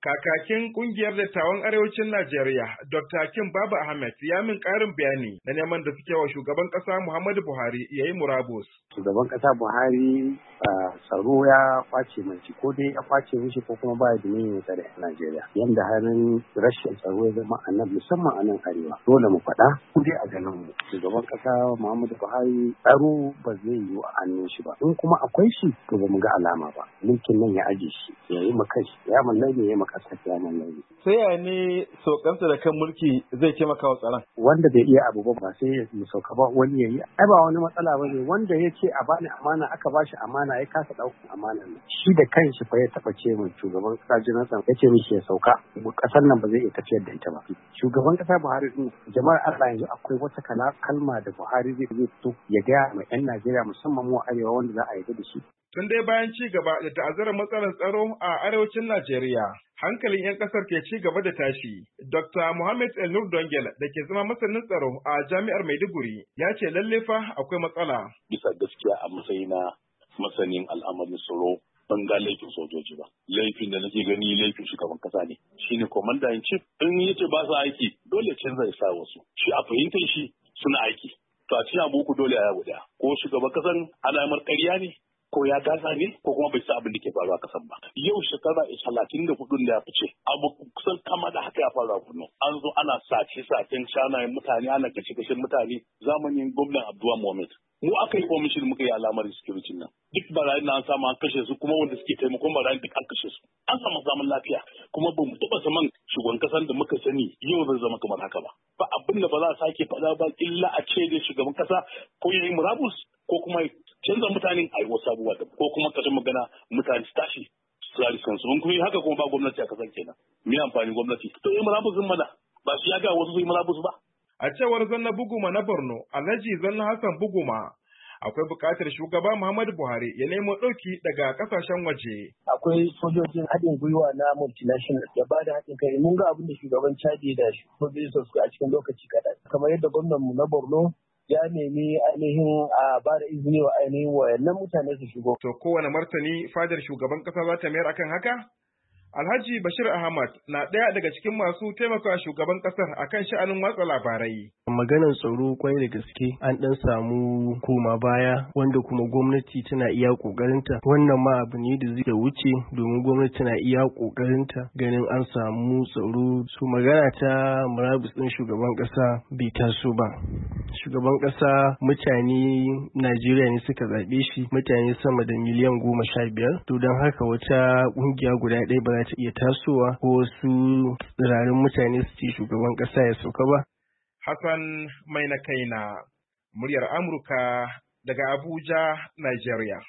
Kakakin kungiyar dattawan arewacin Najeriya, Dr. Hakim Baba Ahmed ya min ƙarin bayani na neman da suke wa shugaban ƙasa Muhammadu Buhari ya yi murabus. Shugaban ƙasa Buhari tsaro ya kwace mace ko dai ya kwace mishi ko kuma ba da niyyar tsare a Najeriya. Yanda harin rashin tsaro ya zama a nan musamman a nan arewa. Dole mu faɗa ko dai a ganin mu. Shugaban ƙasa Muhammadu Buhari tsaro ba zai yiwu a hannun shi ba. In kuma akwai shi to ba mu ga alama ba. Mulkin nan ya aje shi ya yi maka shi ya mallake ya ƙasar ya mallake. Sai ya ne saukansa da kan mulki zai taimaka wa tsaron? Wanda bai iya abu ba sai ya sauka ba wani ya yi. Ai ba wani matsala ba ne wanda ya ce a bani amana aka bashi amana ya kasa ɗaukar amana ne. Shi da kanshi fa ya taɓa ce min shugaban ƙasa Jonathan ya ce mishi ya sauka. Ƙasar nan ba zai iya tafiyar da ita ba. Shugaban ƙasa Buhari din jama'ar Allah yanzu akwai wata kalma da Buhari zai fito ya gaya ma 'yan Najeriya musamman mu arewa wanda za a yarda da shi. Tun dai bayan ci gaba da ta'azzarar matsalar tsaro a arewacin Najeriya, hankalin 'yan kasar ke ci gaba da tashi. Dr. Mohammed El Nur Dongel da ke zama masanin tsaro a Jami'ar Maiduguri ya ce lalle fa akwai matsala. Bisa gaskiya a matsayina masanin al'amarin tsaro ban ga laifin sojoji ba. Laifin da nake gani laifin shugaban kasa ne. Shine commander in chief in yace ba su aiki dole canza ya sa wasu. Shi a fahimtar shi suna aiki. To a cikin abu dole a yawo daya. Ko shugaban kasan alamar ƙarya ne ko ya gasa ne ko kuma bai sa abin da ke faruwa a kasan ba. Yau shekara 34 da ya fice abu kusan kama da haka ya faru a Borno. An zo ana sace-sacen shanayen mutane ana kashe-kashen mutane zamanin gwamnan Abdullah Mohammed. Mu aka yi komishin muka yi alamar security nan. Duk barayin na an samu an kashe su kuma wanda suke taimakon barayin duk an kashe su. An samu zaman lafiya kuma ba mu taɓa saman shugaban kasan da muka sani yau zai zama kamar haka ba. Ba abin da ba za a sake faɗa ba illa a ce da shugaban kasa ko ya yi murabus ko kuma canza mutanen a yi wasu abubuwa ko kuma kashin magana mutane su tashi su rari kansu. Mun kuma yi haka kuma ba gwamnati a kasan kenan. Me amfani gwamnati? To yi murabusin mana ba shi ya ga wasu su yi murabus ba. A cewar Zanna Buguma na Borno, Alhaji Zanna Hassan Buguma, akwai buƙatar shugaba Muhammadu Buhari ya nemo ɗauki daga ƙasashen waje. Akwai sojojin haɗin gwiwa na multinational da ba da haɗin kai. Mun ga abin da shugaban Chadi da shugaban su a cikin lokaci kaɗan. Kamar yadda gwamnan mu na Borno ya nemi ainihin a ba da izini wa ainihin wayannan mutane su shigo. To kowane martani fadar shugaban ƙasa za ta mayar akan haka? Alhaji Bashir Ahmad na ɗaya daga cikin masu taimaka shugaban ƙasar akan sha'anin watsa labarai. Maganar tsaro kwai da gaske an ɗan samu koma baya wanda kuma gwamnati tana iya ƙoƙarinta. Wannan ma abu ne da zai wuce domin gwamnati tana iya ƙoƙarinta ganin an samu tsaro. Su magana ta murabus ɗin shugaban ƙasa bai taso ba. Shugaban ƙasa mutane Najeriya ne suka zaɓe shi mutane sama da miliyan 15. To don haka wata ƙungiya guda ɗaya ba za ta iya tasowa ko wasu tsirarin mutane su ce shugaban ƙasa ya sauka ba. Hassan Mai na kaina, muryar Amurka daga Abuja, Nigeria.